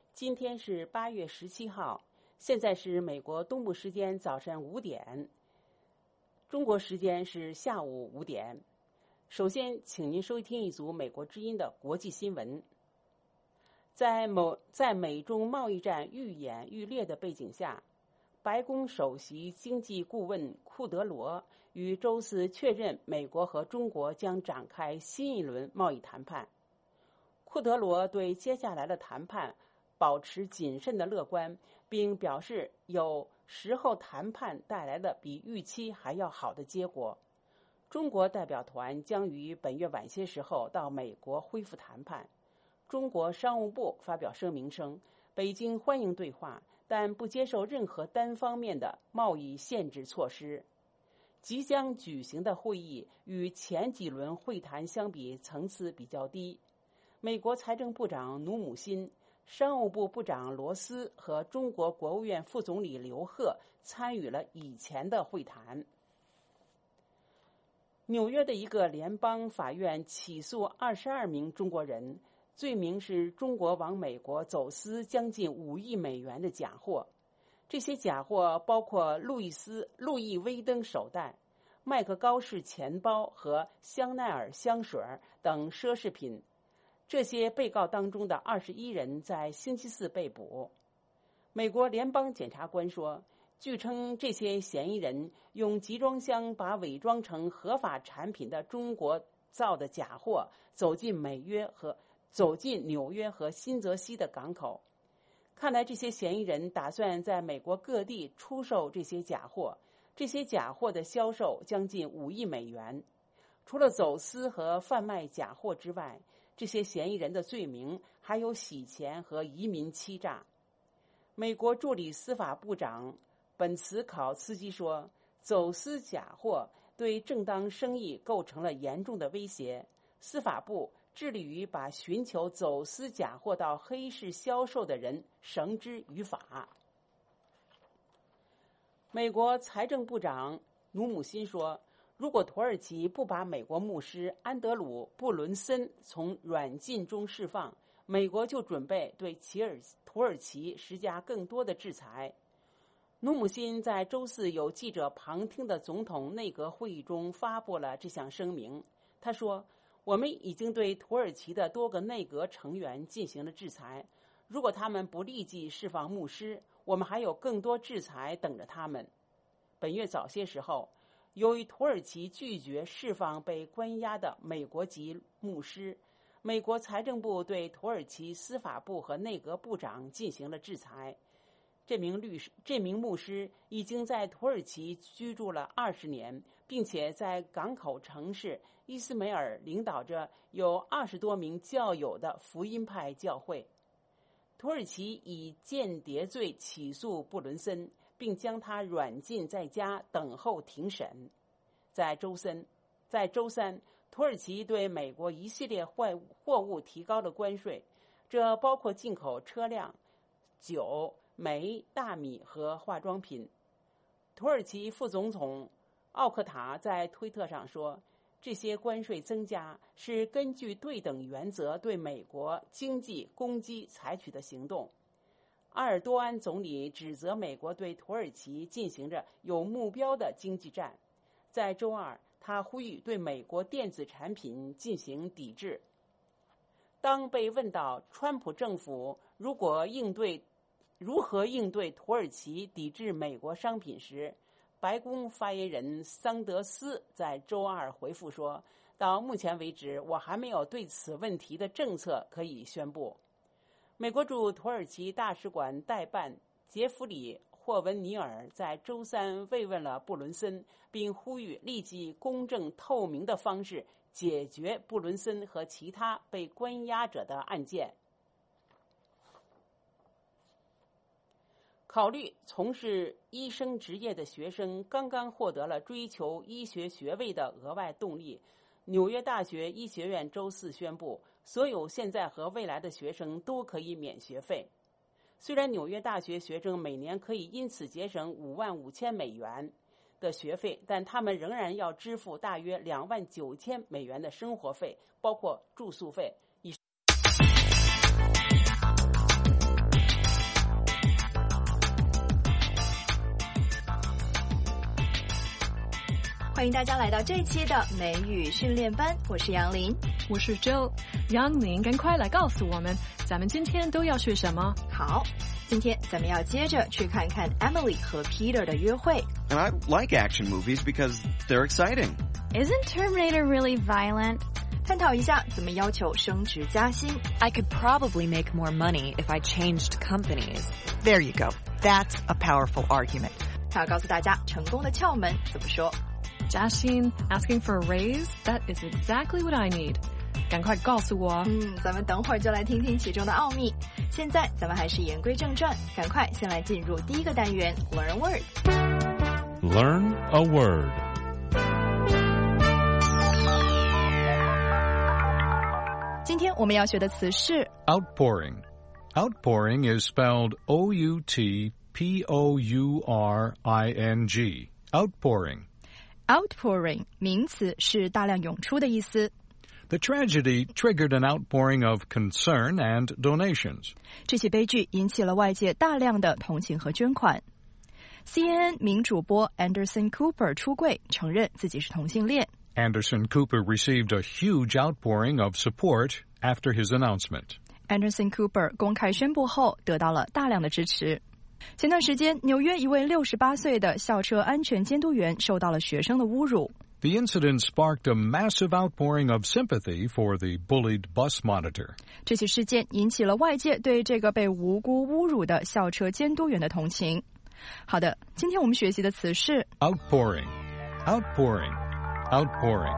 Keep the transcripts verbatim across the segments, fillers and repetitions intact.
今天是八月十七号，现在是美国东部时间早晨五点，中国时间是下午五点。首先，请您收听一组美国之音的国际新闻。在某在美中贸易战愈演愈烈的背景下，白宫首席经济顾问库德罗于周四确认，美国和中国将展开新一轮贸易谈判。库德罗对接下来的谈判保持谨慎的乐观，并表示有时候谈判带来的比预期还要好的结果。中国代表团将于本月晚些时候到美国恢复谈判。中国商务部发表声明称，北京欢迎对话，但不接受任何单方面的贸易限制措施。即将举行的会议与前几轮会谈相比层次比较低。美国财政部长努姆辛、商务部部长罗斯和中国国务院副总理刘鹤参与了以前的会谈。纽约的一个联邦法院起诉二十二名中国人，罪名是中国往美国走私将近五亿美元的假货。这些假货包括路易斯路易威登手袋、麦克高士钱包和香奈儿香水等奢侈品。这些被告当中的二十一人在星期四被捕。美国联邦检察官说，据称这些嫌疑人用集装箱把伪装成合法产品的中国造的假货走进美约和走进纽约和新泽西的港口。看来这些嫌疑人打算在美国各地出售这些假货，这些假货的销售将近五亿美元。除了走私和贩卖假货之外，这些嫌疑人的罪名还有洗钱和移民欺诈。美国助理司法部长本茨考斯基说，走私假货对正当生意构成了严重的威胁。司法部致力于把寻求走私假货到黑市销售的人绳之于法。美国财政部长努姆辛说，如果土耳其不把美国牧师安德鲁·布伦森从软禁中释放，美国就准备对齐尔土耳其施加更多的制裁。努姆辛在周四有记者旁听的总统内阁会议中发布了这项声明。他说，我们已经对土耳其的多个内阁成员进行了制裁，如果他们不立即释放牧师，我们还有更多制裁等着他们。本月早些时候，由于土耳其拒绝释放被关押的美国籍牧师，美国财政部对土耳其司法部和内阁部长进行了制裁。这名律师、这名牧师已经在土耳其居住了二十年，并且在港口城市伊斯梅尔领导着有二十多名教友的福音派教会。土耳其以间谍罪起诉布伦森，并将他软禁在家等候庭审。在周三，在周三，土耳其对美国一系列货货物提高了关税，这包括进口车辆、酒、煤、大米和化妆品。土耳其副总统奥克塔在推特上说，这些关税增加是根据对等原则对美国经济攻击采取的行动。埃尔多安总理指责美国对土耳其进行着有目标的经济战。在周二，他呼吁对美国电子产品进行抵制。当被问到川普政府如果应对如何应对土耳其抵制美国商品时，白宫发言人桑德斯在周二回复说，到目前为止，我还没有对此问题的政策可以宣布。美国驻土耳其大使馆代办杰弗里·霍文尼尔在周三慰问了布伦森，并呼吁立即公正透明的方式解决布伦森和其他被关押者的案件。考虑从事医生职业的学生刚刚获得了追求医学学位的额外动力。纽约大学医学院周四宣布，所有现在和未来的学生都可以免学费。虽然纽约大学学生每年可以因此节省五万五千美元的学费，但他们仍然要支付大约两万九千美元的生活费，包括住宿费。 欢迎大家来到这一期的美语训练班，我是杨林， 我是 Joe。杨林，赶快来告诉我们，咱们今天都要学什么？ 好，今天咱们要接着去看看 Emily 和 Peter 的约会。 And I like action movies because they're exciting. Isn't Terminator really violent? 探讨一下怎么要求升职加薪。 I could probably make more money if I changed companies. There you go. That's a powerful argument. 他要告诉大家成功的窍门怎么说。 加薪 asking for a raise? That is exactly what I need. 赶快告诉我。 嗯，咱们等会儿就来听听其中的奥秘。现在咱们还是言归正传，赶快先来进入第一个单元 Learn a Word. Learn a word. 今天我们要学的词是 Outpouring. Outpouring is spelled O U T P O U R I N G. Outpouring. outpouring 名词是大量涌出的意思。 The tragedy triggered an outpouring of concern and donations. 这起悲剧引起了外界大量的同情和捐款。C N N 名主播 Anderson Cooper 出柜，承认自己是同性恋。 Anderson Cooper received a huge outpouring of support after his announcement. Anderson Cooper 公开宣布后得到了大量的支持。前段时间，纽约一位六十八岁的校车安全监督员受到了学生的侮辱。 The incident sparked a massive outpouring of sympathy for the bullied bus monitor. 这起事件引起了外界对这个被无辜侮辱的校车监督员的同情。好的，今天我们学习的词是 Outpouring. Outpouring. Outpouring.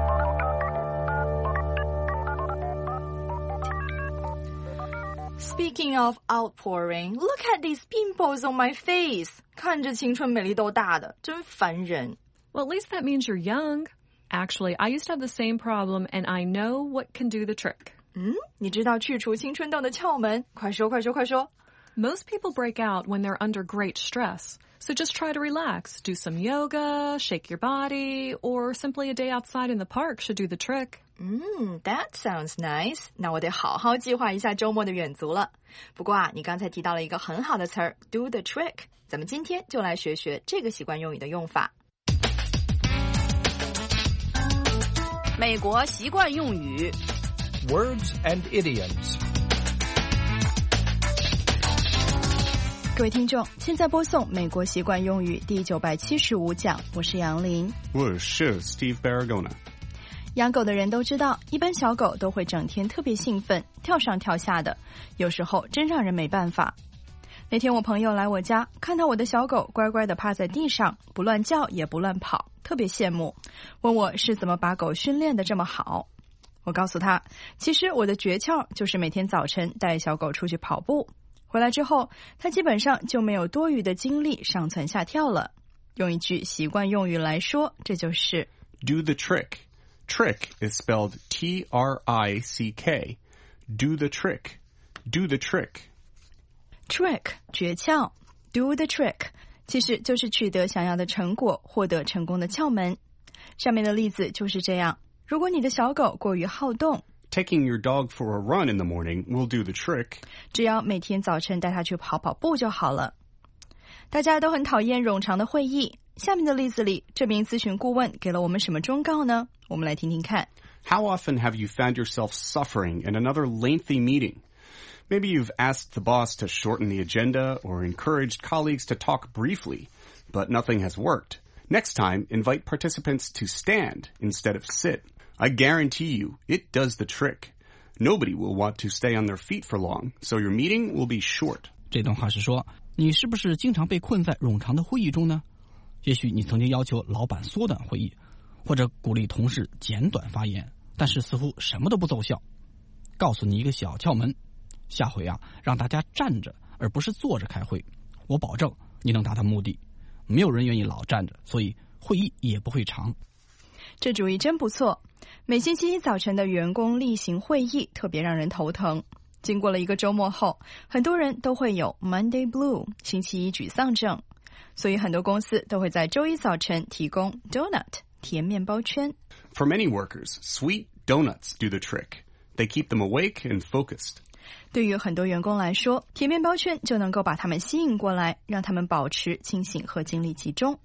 Speaking of outpouring, look at these pimples on my face. 看着青春美丽豆大的，真烦人。 Well, at least that means you're young. Actually, I used to have the same problem, and I know what can do the trick. 嗯，你知道去除青春痘的窍门？快说快说快说。 Most people break out when they're under great stress. So just try to relax. Do some yoga, shake your body, or simply a day outside in the park should do the trick. 嗯 That sounds nice. 那我得好好计划一下周末的远足了。不过啊，你刚才提到了一个很好的词儿 do the trick. 咱们今天就来学学这个习惯用语的用法。 美国习惯用语 Words and idioms. 各位听众，现在播送美国习惯用语第九百七十五讲，我是杨林。 我是 Steve Baragona. 养狗的人都知道，一般小狗都会整天特别兴奋，跳上跳下的，有时候真让人没办法。那天我朋友来我家，看到我的小狗乖乖地趴在地上，不乱叫也不乱跑，特别羡慕，问我是怎么把狗训练得这么好。我告诉他，其实我的诀窍就是每天早晨带小狗出去跑步，回来之后，它基本上就没有多余的精力上蹿下跳了。用一句习惯用语来说，这就是 Do the trick. Trick is spelled T R I C K. Do the trick. Do the trick. Trick 诀窍 Do the trick 其实就是取得想要的成果，获得成功的窍门。上面的例子就是这样。如果你的小狗过于好动， Taking your dog for a run in the morning will do the trick. 只要每天早晨带它去跑跑步就好了。大家都很讨厌冗长的会议，下面的例子里，这名咨询顾问给了我们什么忠告呢？我们来听听看。 How often have you found yourself suffering in another lengthy meeting? Maybe you've asked the boss to shorten the agenda or encouraged colleagues to talk briefly, but nothing has worked. Next time, invite participants to stand instead of sit. I guarantee you, it does the trick. Nobody will want to stay on their feet for long, so your meeting will be short. 这段话是说，你是不是经常被困在冗长的会议中呢？也许你曾经要求老板缩短会议，或者鼓励同事简短发言，但是似乎什么都不奏效。告诉你一个小窍门，下回啊，让大家站着而不是坐着开会，我保证你能达到目的。没有人愿意老站着，所以会议也不会长。 这主意真不错。每星期一早晨的员工例行会议特别让人头疼。经过了一个周末后，很多人都会有 Monday Blue 星期一沮丧症，所以很多公司都会在周一早晨提供 Donut 甜面包圈。 For many workers, sweet donuts do the trick. They keep them awake and focused. 对于很多员工来说，甜面包圈就能够把他们吸引过来，让他们保持清醒和精力集中。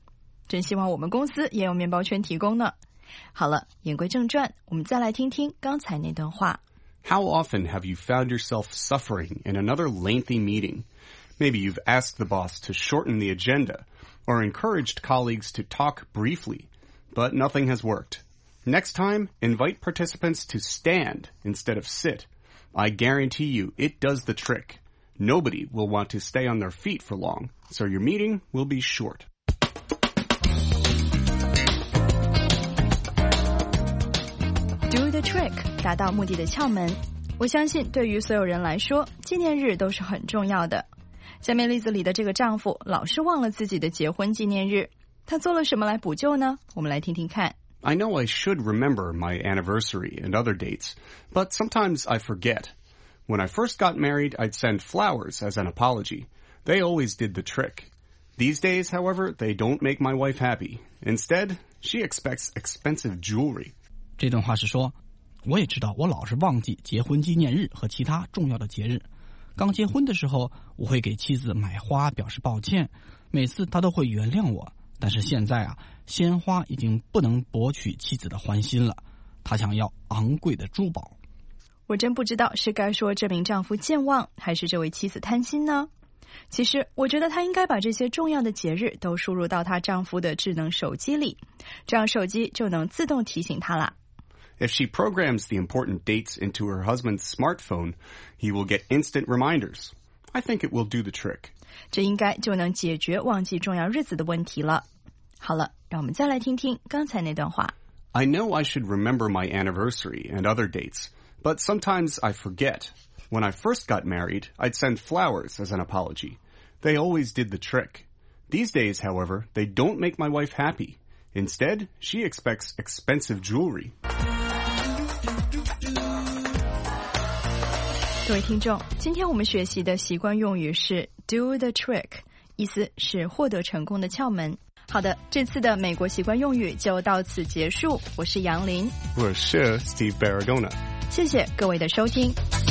真希望我们公司也有面包圈提供呢。好了，言归正传，我们再来听听刚才那段话。 How often have you found yourself suffering in another lengthy meeting? Maybe you've asked the boss to shorten the agenda or encouraged colleagues to talk briefly, but nothing has worked. Next time, invite participants to stand instead of sit. I guarantee you it does the trick. Nobody will want to stay on their feet for long, so your meeting will be short. Do the trick， 达到目的的窍门。我相信对于所有人来说，纪念日都是很重要的。下面例子里的这个丈夫老是忘了自己的结婚纪念日，他做了什么来补救呢？我们来听听看。 I know I should remember my anniversary and other dates, but sometimes I forget. When I first got married, I'd send flowers as an apology. They always did the trick. These days, however, they don't make my wife happy. Instead, she expects expensive jewelry. 这段话是说，我也知道我老是忘记结婚纪念日和其他重要的节日。刚结婚的时候，我会给妻子买花表示抱歉，每次她都会原谅我。但是现在啊，鲜花已经不能博取妻子的欢心了，她想要昂贵的珠宝。 我真不知道是该说这名丈夫健忘，还是这位妻子贪心呢？其实我觉得她应该把这些重要的节日都输入到她丈夫的智能手机里，这样手机就能自动提醒她啦。 If she programs the important dates into her husband's smartphone, he will get instant reminders. I think it will do the trick. 这应该就能解决忘记重要日子的问题了。好了，让我们再来听听刚才那段话。 I know I should remember my anniversary and other dates, but sometimes I forget. When I first got married, I'd send flowers as an apology. They always did the trick. These days, however, they don't make my wife happy. Instead, she expects expensive jewelry. 各位听众，今天我们学习的习惯用语是 do the trick， 意思是获得成功的窍门。好的，这次的美国习惯用语就到此结束。我是杨林， 我是 Steve Baragona。 谢谢各位的收听。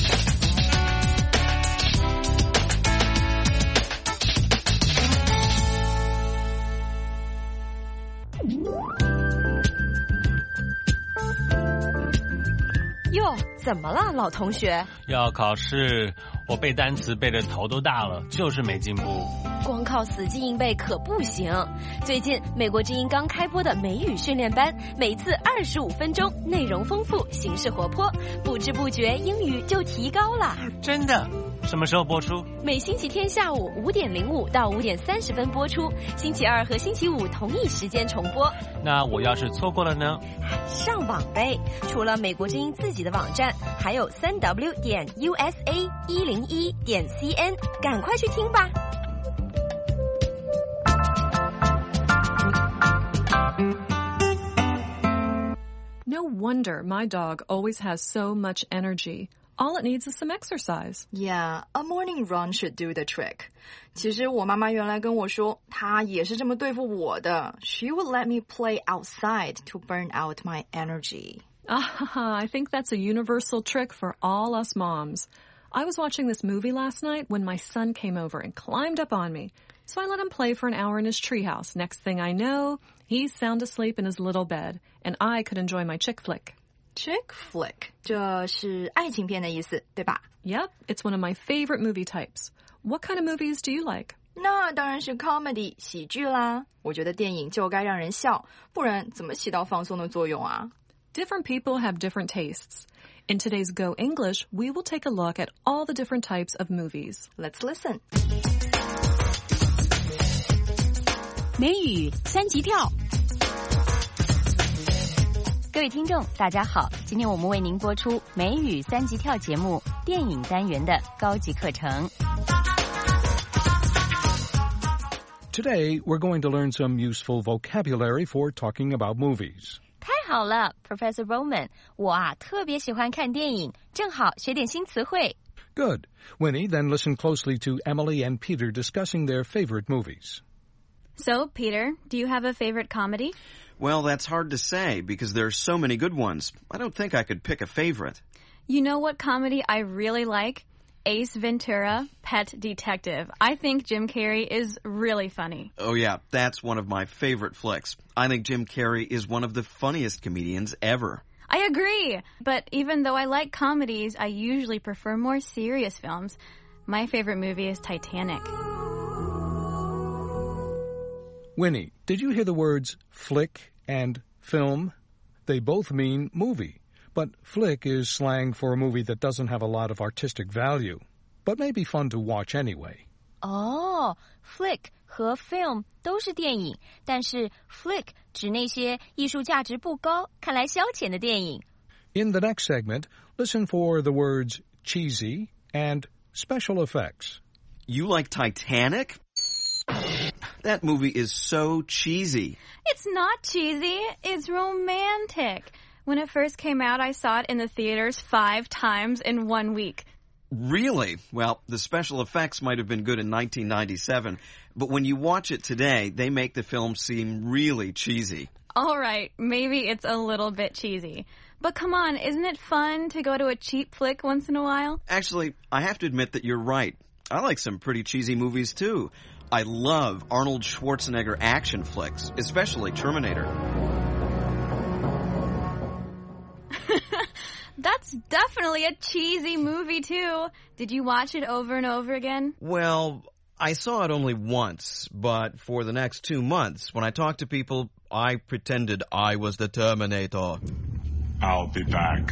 哟，怎么了，老同学？ 要考试，我背单词背得头都大了，就是没进步。 光靠死记硬背可不行。最近美国之音刚开播的美语训练班，每次二十五分钟，内容丰富，形式活泼，不知不觉英语就提高了。 真的？什么时候播出？ 每星期天下午五点零五到五点三十分播出，星期二和星期五同一时间重播。 那我要是错过了呢？ 上网呗，除了美国之音自己的网站，还有三 w 点 u s a 一零一点 c n， 赶快去听吧。 No wonder my dog always has so much energy. All it needs is some exercise. Yeah, a morning run should do the trick. 其实我妈妈原来跟我说，她也是这么对付我的。She would let me play outside to burn out my energy. Ah, I think that's a universal trick for all us moms. I was watching this movie last night when my son came over and climbed up on me. So I let him play for an hour in his treehouse. Next thing I know, he's sound asleep in his little bed, and I could enjoy my chick flick. Chick flick, 这是爱情片的意思，对吧？ Yep, it's one of my favorite movie types. What kind of movies do you like? 那当然是 comedy 喜剧啦。我觉得电影就该让人笑，不然怎么起到放松的作用啊？ Different people have different tastes. In today's Go English, we will take a look at all the different types of movies. Let's listen. 美语三级跳。各位听众大家好，今天我们为您播出美语三级跳节目电影单元的高级课程。 Today, we're going to learn some useful vocabulary for talking about movies. 太好了 Professor Bowman， 我啊特别喜欢看电影，正好学点新词汇。 Good. Winnie, then listen closely to Emily and Peter discussing their favorite movies. So, Peter, do you have a favorite comedy? Well, that's hard to say because there are so many good ones. I don't think I could pick a favorite. You know what comedy I really like? Ace Ventura, Pet Detective. I think Jim Carrey is really funny. Oh, yeah, that's one of my favorite flicks. I think Jim Carrey is one of the funniest comedians ever. I agree. But even though I like comedies, I usually prefer more serious films. My favorite movie is Titanic. Winnie, did you hear the words flick and film? They both mean movie. But flick is slang for a movie that doesn't have a lot of artistic value, but may be fun to watch anyway. Oh, flick 和 film 都是电影，但是 flick 指那些艺术价值不高、看来消遣的电影。 In the next segment, listen for the words cheesy and special effects. You like Titanic? That movie is so cheesy. It's not cheesy. It's romantic. When it first came out, I saw it in the theaters five times in one week. Really? Well, the special effects might have been good in nineteen ninety-seven, but when you watch it today, they make the film seem really cheesy. All right, maybe it's a little bit cheesy. But come on, isn't it fun to go to a cheap flick once in a while? Actually, I have to admit that you're right. I like some pretty cheesy movies, too. I love Arnold Schwarzenegger action flicks, especially Terminator. That's definitely a cheesy movie, too. Did you watch it over and over again? Well, I saw it only once, but for the next two months, when I talked to people, I pretended I was the Terminator. I'll be back.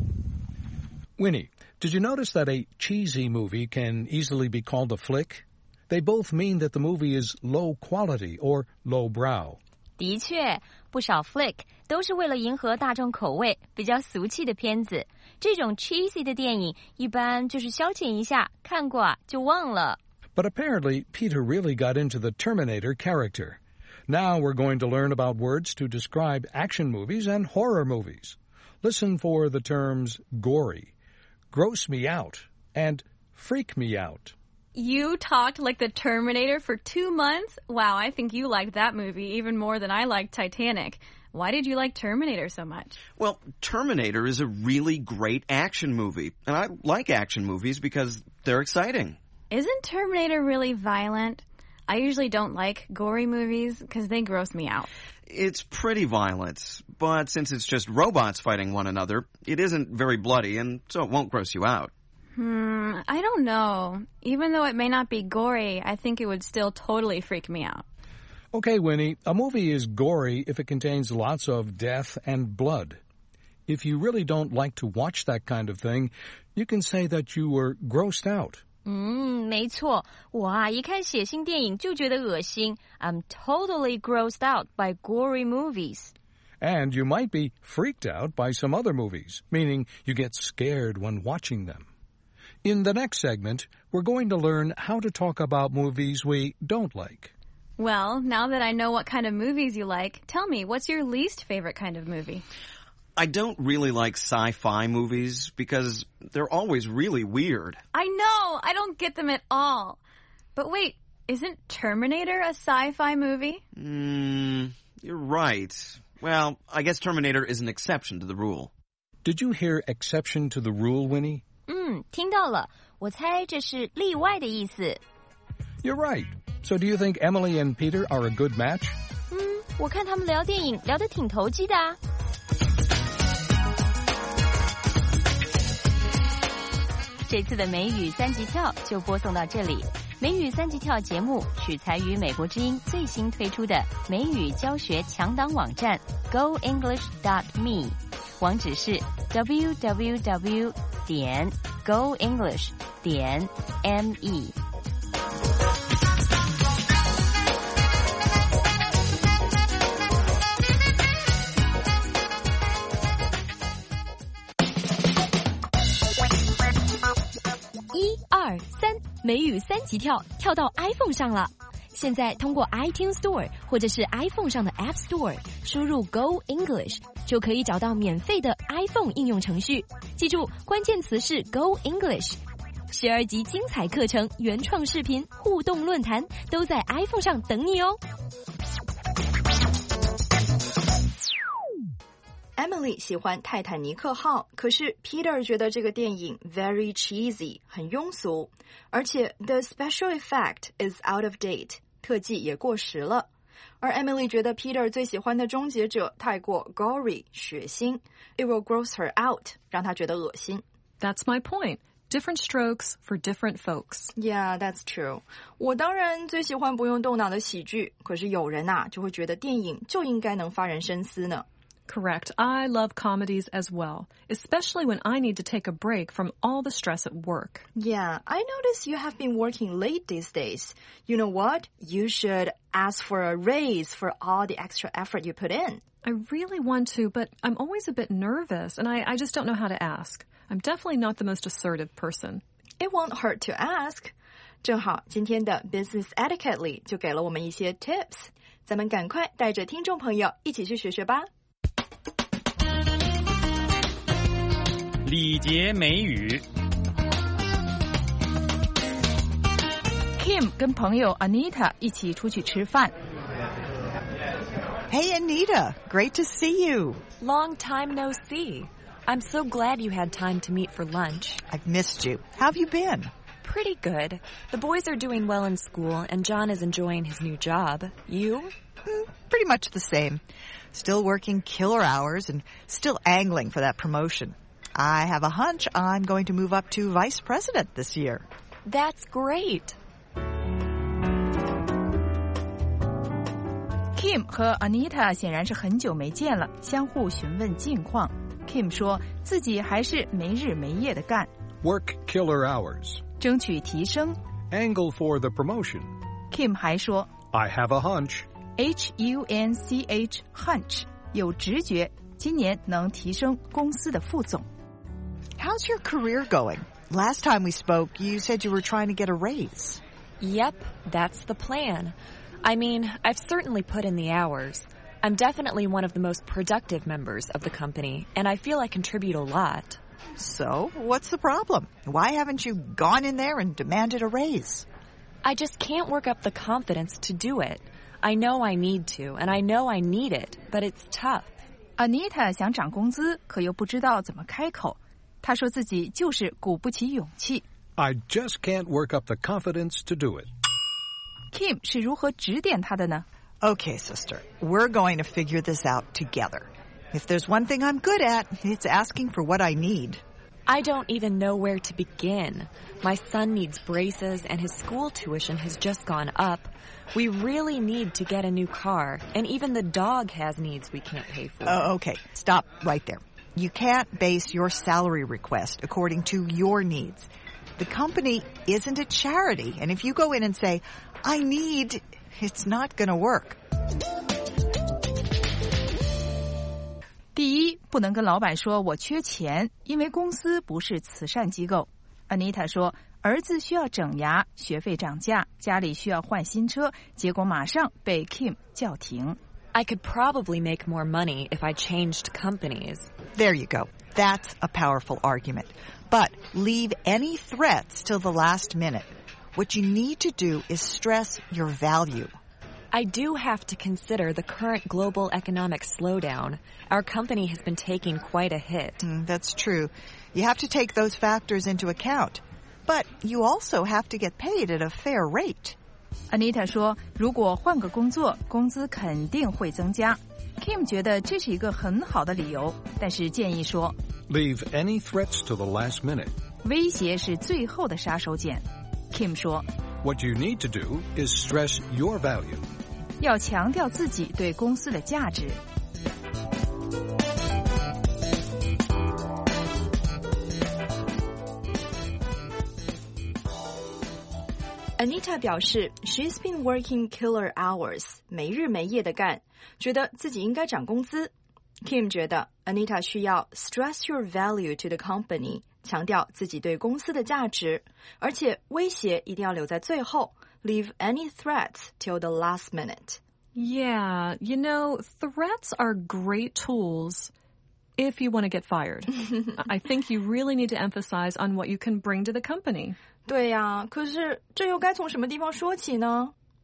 Winnie, did you notice that a cheesy movie can easily be called a flick? They both mean that the movie is low quality or lowbrow. 的确，不少 flick 都是为了迎合大众口味，比较俗气的片子。这种 cheesy 的电影一般就是消遣一下，看过啊就忘了。 But apparently, Peter really got into the Terminator character. Now we're going to learn about words to describe action movies and horror movies. Listen for the terms gory, gross me out, and freak me out. You talked like the Terminator for two months? Wow, I think you liked that movie even more than I liked Titanic. Why did you like Terminator so much? Well, Terminator is a really great action movie, and I like action movies because they're exciting. Isn't Terminator really violent? I usually don't like gory movies because they gross me out. It's pretty violent, but since it's just robots fighting one another, it isn't very bloody, and so it won't gross you out. Hmm, I don't know. Even though it may not be gory, I think it would still totally freak me out. Okay, Winnie, a movie is gory if it contains lots of death and blood. If you really don't like to watch that kind of thing, you can say that you were grossed out. 嗯，没错，我啊一看血腥电影就觉得恶心。I'm totally grossed out by gory movies. And you might be freaked out by some other movies, meaning you get scared when watching them. In the next segment, we're going to learn how to talk about movies we don't like. Well, now that I know what kind of movies you like, tell me, what's your least favorite kind of movie? I don't really like sci-fi movies because they're always really weird. I know! I don't get them at all. But wait, isn't Terminator a sci-fi movie? Mm, you're right. Well, I guess Terminator is an exception to the rule. Did you hear exception to the rule, Winnie? 嗯，听到了。我猜这是例外的意思。 You're right. So do you think Emily and Peter are a good match? 嗯，我看他们聊电影聊得挺投机的啊。这次的美语三级跳就播送到这里。美语三级跳节目取材于美国之音最新推出的美语教学强档网站 go english dot me， 网址是 w w w 点 go english 点 m e。一二三，美语三级跳跳到 iPhone 上了。现在通过 iTunes Store 或者是 iPhone 上的 App Store 输入 Go English 就可以找到免费的 iPhone 应用程序。记住，关键词是 Go English。十二集精彩课程、原创视频、互动论坛都在 iPhone 上等你哦。 Emily 喜欢泰坦尼克号，可是 Peter 觉得这个电影 very cheesy 很庸俗，而且 the special effect is out of date 特技也过时了。而 Emily 觉得 Peter 最喜欢的终结者太过 gory 血腥 it will gross her out 让她觉得恶心。 That's my point. Different strokes for different folks. Yeah, that's true. 我当然最喜欢不用动脑的喜剧，可是有人啊就会觉得电影就应该能发人深思呢。 Correct. I love comedies as well, especially when I need to take a break from all the stress at work. Yeah, I notice you have been working late these days. You know what? You should ask for a raise for all the extra effort you put in. I really want to, but I'm always a bit nervous, and I, I just don't know how to ask. I'm definitely not the most assertive person. It won't hurt to ask. 正好今天的 Business Etiquette 里就给了我们一些 tips. 咱们赶快带着听众朋友一起去学学吧。 礼节美语 Kim 跟朋友 Anita 一起出去吃饭。 Hey, Anita. Great to see you. Long time no see. I'm so glad you had time to meet for lunch. I've missed you. How have you been? Pretty good. The boys are doing well in school, and John is enjoying his new job. You? Mm, pretty much the same. Still working killer hours and still angling for that promotion. I have a hunch I'm going to move up to vice president this year. That's great. Kim 和 Anita 显然是很久没见了，相互询问近况。Kim 说自己还是没日没夜的干 Work killer hours. 争取提升。 Angle for the promotion. Kim 还说 I have a hunch. H U N C H hunch 有直觉，今年能提升公司的副总。 How's your career going? Last time we spoke, you said you were trying to get a raise. Yep, that's the plan. I mean, I've certainly put in the hours. I'm definitely one of the most productive members of the company, and I feel I contribute a lot. So, what's the problem? Why haven't you gone in there and demanded a raise? I just can't work up the confidence to do it. I know I need to, and I know I need it, but it's tough. Anita 想涨工资，可又不知道怎么开口。她说自己就是鼓不起勇气。 I just can't work up the confidence to do it. Kim 是如何指点她的呢？ Okay, sister. We're going to figure this out together. If there's one thing I'm good at, it's asking for what I need. I don't even know where to begin. My son needs braces, and his school tuition has just gone up. We really need to get a new car, and even the dog has needs we can't pay for. Uh, okay, stop right there. You can't base your salary request according to your needs. The company isn't a charity, and if you go in and say, I need, it's not going to work. 第一，不能跟老板说我缺钱，因为公司不是慈善机构。Anita 说，儿子需要整牙，学费涨价，家里需要换新车，结果马上被 Kim 叫停。 I could probably make more money if I changed companies. There you go. That's a powerful argument. But leave any threats till the last minute. What you need to do is stress your value. I do have to consider the current global economic slowdown. Our company has been taking quite a hit. Mm, that's true. You have to take those factors into account. But you also have to get paid at a fair rate. Anita 说，如果换个工作，工资肯定会增加。Kim 觉得这是一个很好的理由，但是建议说 Leave any threats to the last minute. 威胁是最后的杀手锏。Kim 说 What you need to do is stress your value. 要强调自己对公司的价值。Anita 表示 She's been working killer hours, 没日没夜的干，觉得自己应该涨工资。Kim 觉得 Anita 需要 stress your value to the company, 强调自己对公司的价值，而且威胁一定要留在最后 leave any threats till the last minute. Yeah, you know, threats are great tools if you want to get fired. I think you really need to emphasize on what you can bring to the company. 对呀，可是这又该从什么地方说起呢？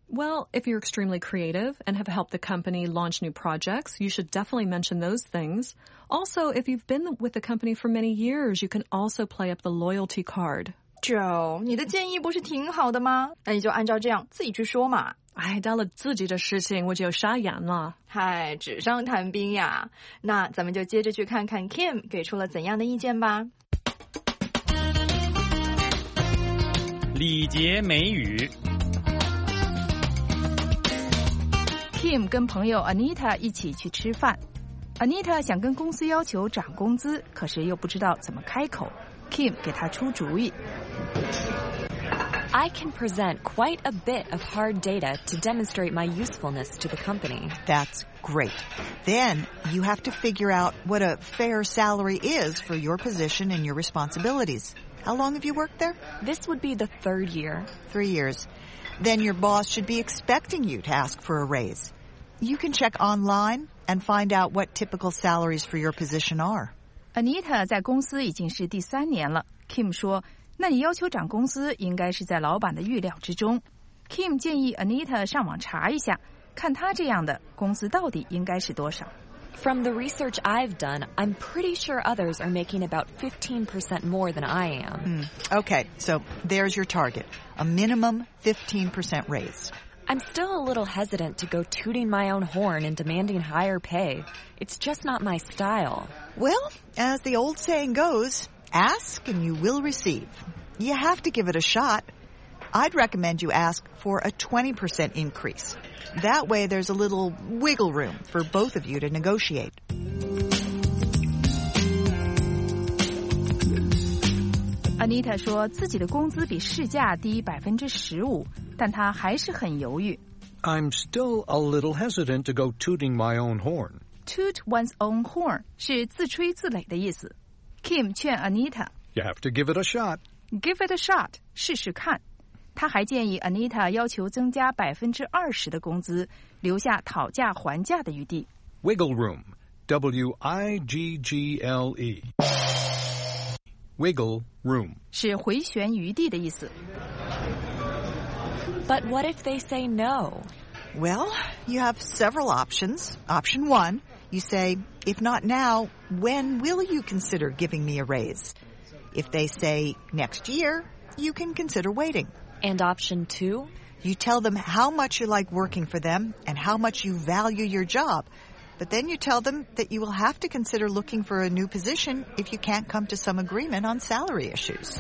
Well, if you're extremely creative and have helped the company launch new projects, you should definitely mention those things. Also, if you've been with the company for many years, you can also play up the loyalty card. Joe, 你的建议不是挺好的吗？那你就按照这样自己去说嘛。 哎，到了自己的事情，我就傻眼了。 嗨，纸上谈兵呀。那咱们就接着去看看 Kim 给出了怎样的意见吧。 礼节美语。 Kim 跟朋友 Anita 一起去吃饭。Anita 想跟公司要求涨工资，可是又不知道怎么开口。Kim 给她出主意。 I can present quite a bit of hard data to demonstrate my usefulness to the company. That's great. Then you have to figure out what a fair salary is for your position and your responsibilities. How long have you worked there? This would be the third year. Three years. Then your boss should be expecting you to ask for a raise. You can check online and find out what typical salaries for your position are. Anita 在公司已经是第三年了。Kim 说，那你要求涨工资应该是在老板的预料之中。Kim 建议 Anita 上网查一下，看他这样的工资到底应该是多少。 From the research I've done, I'm pretty sure others are making about fifteen percent more than I am. Mm. Okay, so there's your target. A minimum fifteen percent raise. I'm still a little hesitant to go tooting my own horn and demanding higher pay. It's just not my style. Well, as the old saying goes, ask and you will receive. You have to give it a shot. I'd recommend you ask for a twenty percent increase. That way there's a little wiggle room for both of you to negotiate. Anita 说自己的工资比市价低百分之十五，但她还是很犹豫。 I'm still a little hesitant to go tooting my own horn. Toot one's own horn 是自吹自擂的意思。Kim 劝 Anita You have to give it a shot. Give it a shot 试试看。他还建议 Anita 要求增加百分之二十的工资，留下讨价还价的余地。 Wiggle room. W I G G L E. Wiggle room. 是回旋余地的意思。 But what if they say no? Well, you have several options. Option one, you say, if not now, when will you consider giving me a raise? If they say next year, you can consider waiting. And option two? You tell them how much you like working for them and how much you value your job. But then you tell them that you will have to consider looking for a new position if you can't come to some agreement on salary issues.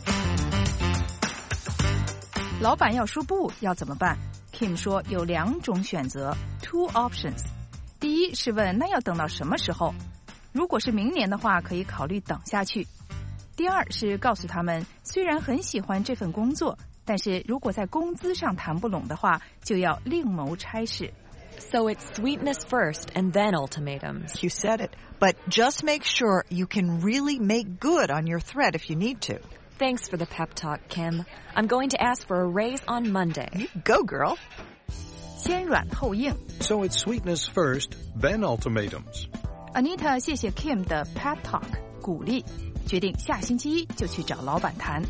老板要说不，要怎么办？ Kim 说有两种选择 two options。 第一是问那要等到什么时候？如果是明年的话，可以考虑等下去。第二是告诉他们，虽然很喜欢这份工作，但是如果在工资上谈不拢的话，就要另谋差事。 So it's sweetness first and then ultimatums. You said it. But just make sure you can really make good on your threat if you need to. Thanks for the pep talk, Kim. I'm going to ask for a raise on Monday. You go, girl. 先软后硬。 So it's sweetness first, then ultimatums. Anita 谢谢 Kim 的 pep talk 鼓励，决定下星期一就去找老板谈。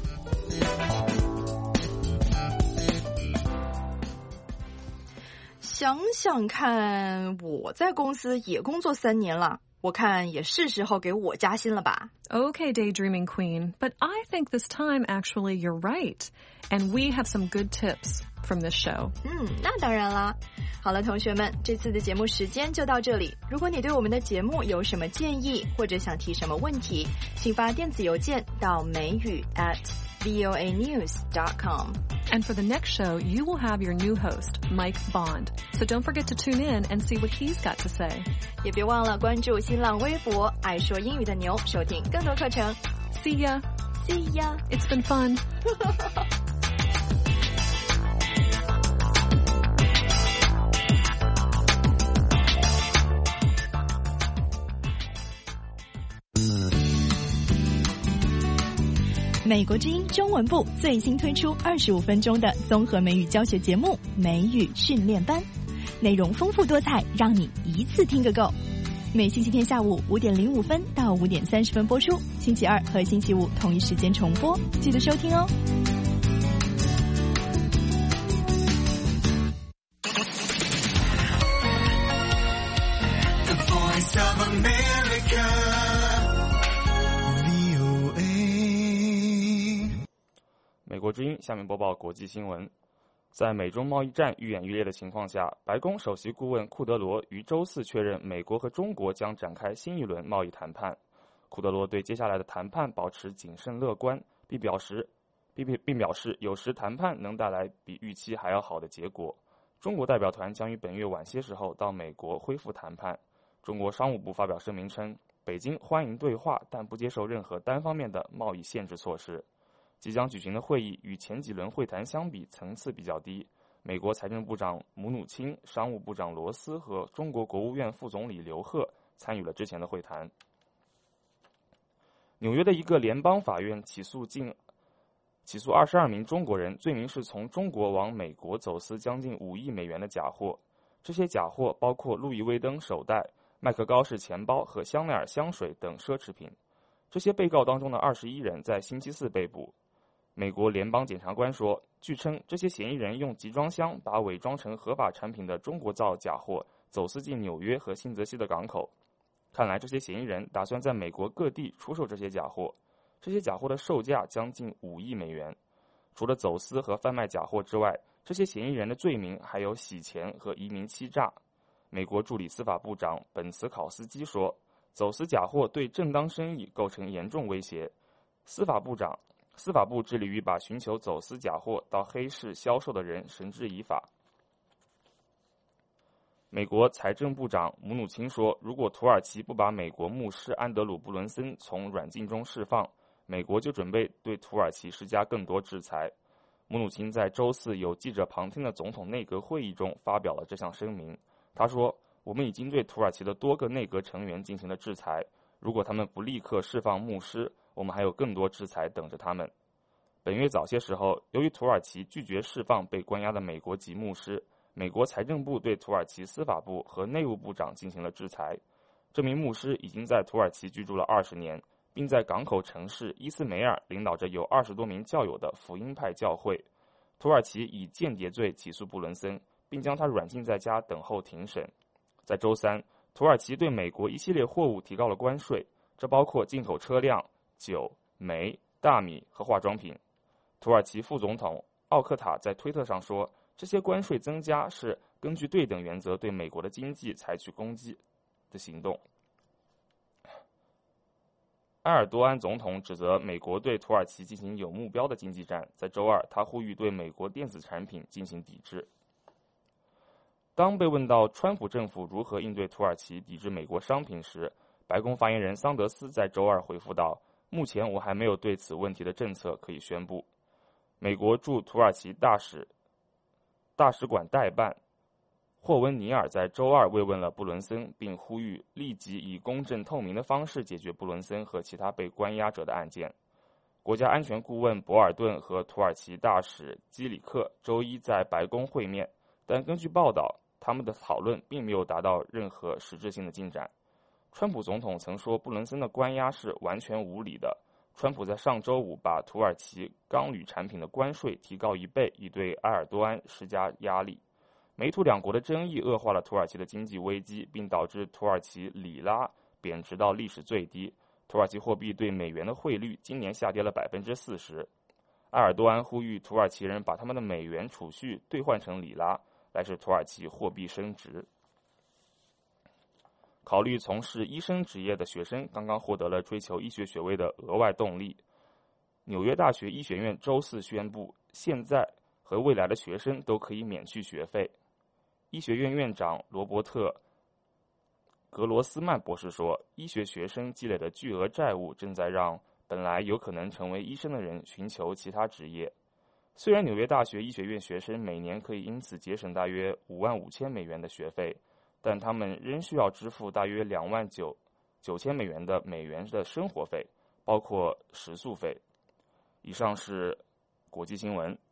想想看，我在公司也工作三年了，我看也是时候给我加薪了吧。 Okay, daydreaming queen, but I think this time actually you're right. And we have some good tips from this show. 嗯，那当然啦。好了，同学们，这次的节目时间就到这里。如果你对我们的节目有什么建议，或者想提什么问题，请发电子邮件到美语 at voa news dot com. And for the next show, you will have your new host, Mike Bond. So don't forget to tune in and see what he's got to say. 也别忘了关注新浪微博爱说英语的牛，收听更多课程。 See ya. See ya. It's been fun. 美国之音中文部最新推出二十五分钟的综合美语教学节目《美语训练班》，内容丰富多彩，让你一次听个够。每星期天下午五点零五分到五点三十分播出，星期二和星期五同一时间重播，记得收听哦。 国之音，下面播报国际新闻。在美中贸易战愈演愈烈的情况下，白宫首席顾问库德罗于周四确认，美国和中国将展开新一轮贸易谈判。库德罗对接下来的谈判保持谨慎乐观，并表示，并并表示有时谈判能带来比预期还要好的结果。中国代表团将于本月晚些时候到美国恢复谈判。中国商务部发表声明称，北京欢迎对话，但不接受任何单方面的贸易限制措施。即将举行的会议与前几轮会谈相比，层次比较低。美国财政部长姆努钦、商务部长罗斯和中国国务院副总理刘鹤参与了之前的会谈。纽约的一个联邦法院起诉近起诉二十二名中国人，罪名是从中国往美国走私将近五亿美元的假货。这些假货包括路易威登手袋、麦克高士钱包和香奈儿香水等奢侈品。这些被告当中的二十一人在星期四被捕。美国联邦检察官说，据称这些嫌疑人用集装箱把伪装成合法产品的中国造假货走私进纽约和新泽西的港口。看来这些嫌疑人打算在美国各地出售这些假货，这些假货的售价将近五亿美元。除了走私和贩卖假货之外，这些嫌疑人的罪名还有洗钱和移民欺诈。美国助理司法部长本茨考斯基说，走私假货对正当生意构成严重威胁。司法部长司法部致力于把寻求走私假货到黑市销售的人绳之以法。美国财政部长姆努钦说，如果土耳其不把美国牧师安德鲁·布伦森从软禁中释放，美国就准备对土耳其施加更多制裁。姆努钦在周四有记者旁听的总统内阁会议中发表了这项声明。他说，我们已经对土耳其的多个内阁成员进行了制裁，如果他们不立刻释放牧师，我们还有更多制裁等着他们。本月早些时候，由于土耳其拒绝释放被关押的美国籍牧师，美国财政部对土耳其司法部和内务部长进行了制裁。这名牧师已经在土耳其居住了二十年，并在港口城市伊斯梅尔领导着有二十多名教友的福音派教会。土耳其以间谍罪起诉布伦森，并将他软禁在家等候庭审。在周三，土耳其对美国一系列货物提高了关税，这包括进口车辆、酒、煤、大米和化妆品。土耳其副总统奥克塔在推特上说，这些关税增加是根据对等原则对美国的经济采取攻击的行动。埃尔多安总统指责美国对土耳其进行有目标的经济战，在周二他呼吁对美国电子产品进行抵制。当被问到川普政府如何应对土耳其抵制美国商品时，白宫发言人桑德斯在周二回复道，目前我还没有对此问题的政策可以宣布。美国驻土耳其大使大使馆代办霍温尼尔在周二慰问了布伦森，并呼吁立即以公正透明的方式解决布伦森和其他被关押者的案件。国家安全顾问博尔顿和土耳其大使基里克周一在白宫会面，但根据报道，他们的讨论并没有达到任何实质性的进展。川普总统曾说布伦森的关押是完全无理的。川普在上周五把土耳其钢铝产品的关税提高一倍，以对埃尔多安施加压力。美土两国的争议恶化了土耳其的经济危机，并导致土耳其里拉贬值到历史最低。土耳其货币对美元的汇率今年下跌了百分之四十。埃尔多安呼吁土耳其人把他们的美元储蓄兑换成里拉，来使土耳其货币升值。考虑从事医生职业的学生刚刚获得了追求医学学位的额外动力。纽约大学医学院周四宣布，现在和未来的学生都可以免去学费。医学院院长罗伯特·格罗斯曼博士说，医学学生积累的巨额债务正在让本来有可能成为医生的人寻求其他职业。虽然纽约大学医学院学生每年可以因此节省大约五万五千美元的学费，但他们仍需要支付大约两万九九千美元的美元的生活费，包括食宿费。以上是国际新闻。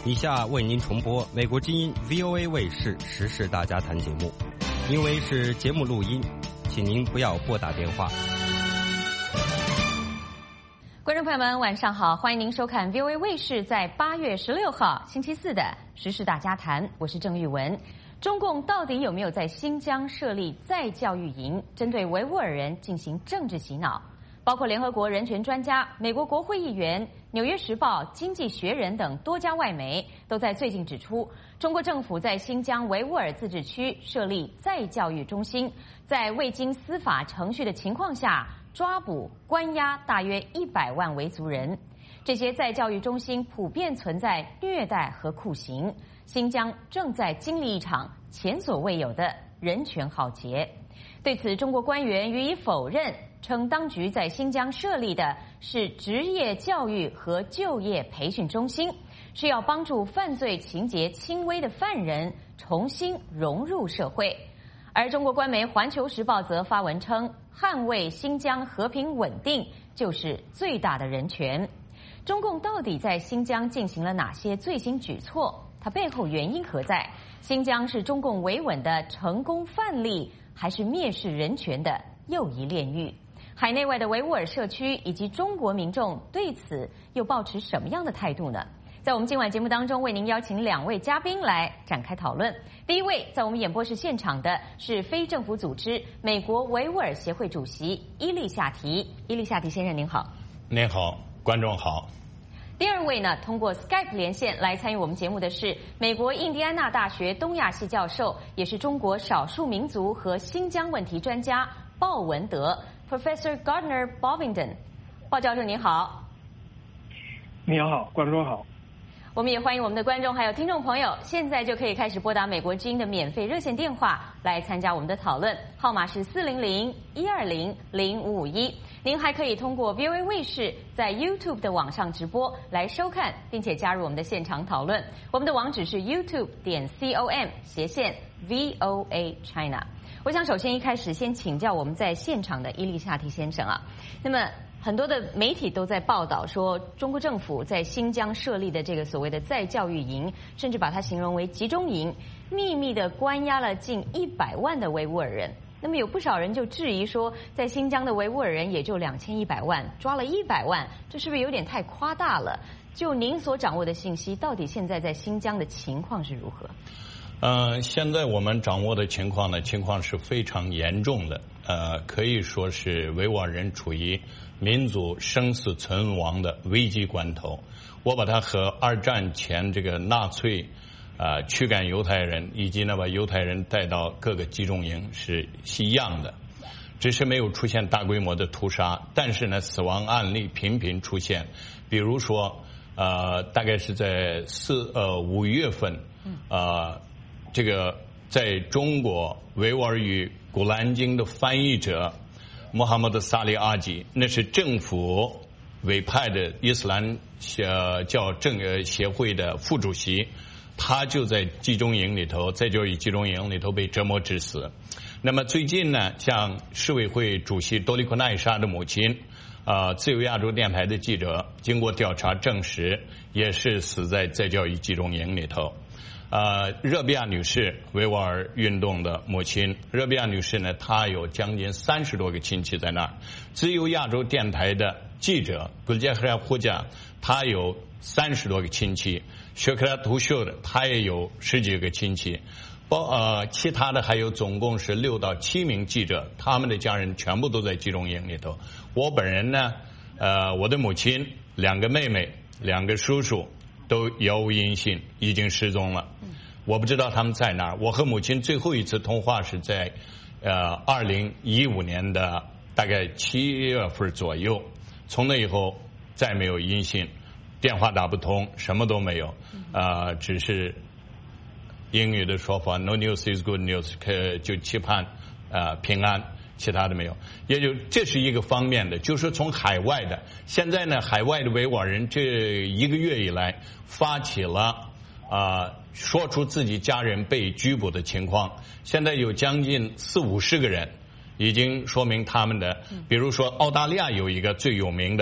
以下为您重播美国之音 V O A 卫视时事大家谈节目，因为是节目录音，请您不要拨打电话。 观众朋友们，晚上好，欢迎您收看 V O A 卫视在八月十六号星期四的时事大家谈，我是郑玉文。中共到底有没有在新疆设立再教育营，针对维吾尔人进行政治洗脑？包括联合国人权专家、美国国会议员、纽约时报、经济学人等多家外媒都在最近指出，中国政府在新疆维吾尔自治区设立再教育中心，在未经司法程序的情况下抓捕、关押大约一百万维族人。这些再教育中心普遍存在虐待和酷刑，新疆正在经历一场前所未有的人权浩劫。对此，中国官员予以否认，称当局在新疆设立的是职业教育和就业培训中心，是要帮助犯罪情节轻微的犯人重新融入社会。而中国官媒《环球时报》则发文称，捍卫新疆和平稳定就是最大的人权。中共到底在新疆进行了哪些最新举措？它背后原因何在？新疆是中共维稳的成功范例，还是蔑视人权的又一炼狱？海内外的维吾尔社区以及中国民众对此又抱持什么样的态度呢？在我们今晚节目当中，为您邀请两位嘉宾来展开讨论。第一位在我们演播室现场的是非政府组织美国维吾尔协会主席伊利夏提。伊利夏提先生您好。 您好，观众好。 第二位呢，通过 Skype 连线来参与我们节目的是美国印第安纳大学东亚系教授，也是中国少数民族和新疆问题专家鲍文德 Professor Gardner Bovingdon。鲍教授您好。 你好，观众好。 我们也欢迎我们的观众还有听众朋友，现在就可以开始拨打美国之音的免费热线电话来参加我们的讨论，号码是四零零一二零零五五一。您还可以通过 V O A 卫视在 YouTube 的网上直播来收看，并且加入我们的现场讨论。我们的网址是 YouTube 点 com 斜线 V O A China。我想首先一开始先请教我们在现场的伊利夏提先生啊，那么很多的媒体都在报道说，中国政府在新疆设立的这个所谓的再教育营，甚至把它形容为集中营，秘密的关押了近一百万的维吾尔人。那么有不少人就质疑说，在新疆的维吾尔人也就两千一百万，抓了一百万，这是不是有点太夸大了？就您所掌握的信息，到底现在在新疆的情况是如何？ 呃，现在我们掌握的情况呢，情况是非常严重的，呃，可以说是维吾尔人处于民族生死存亡的危机关头。我把它和二战前这个纳粹呃驱赶犹太人以及呢把犹太人带到各个集中营是一样的，只是没有出现大规模的屠杀，但是呢死亡案例频频出现。比如说呃大概是在四呃五月份呃这个在中国维吾尔语古兰经的翻译者穆罕默德·萨利阿吉，那是政府委派的伊斯兰教政协会的副主席，他就在集中营里头，在教育集中营里头被折磨致死。那么最近呢，像市委会主席多利库奈沙的母亲，呃，自由亚洲电台的记者经过调查证实，也是死在在教育集中营里头。呃，热比亚女士，维吾尔运动的母亲，热比亚女士呢，她有将近三十多个亲戚在那儿。自由亚洲电台的记者古杰赫拉胡加，他有三十多个亲戚。雪克拉图秀的，他也有十几个亲戚。包呃，其他的还有总共是六到七名记者，他们的家人全部都在集中营里头。我本人呢，呃，我的母亲、两个妹妹、两个叔叔都杳无音信，已经失踪了。我不知道他们在哪儿。我和母亲最后一次通话是在呃二零一五年的大概七月份左右，从那以后再没有音信，电话打不通，什么都没有，呃，只是英语的说法 "No news is good news"， 可就期盼呃平安，其他的没有。也就这是一个方面的，就是从海外的，现在呢，海外的维吾尔人这一个月以来发起了啊、呃，说出自己家人被拘捕的情况，现在有将近四五十个人已经说明他们的，比如说澳大利亚有一个最有名的，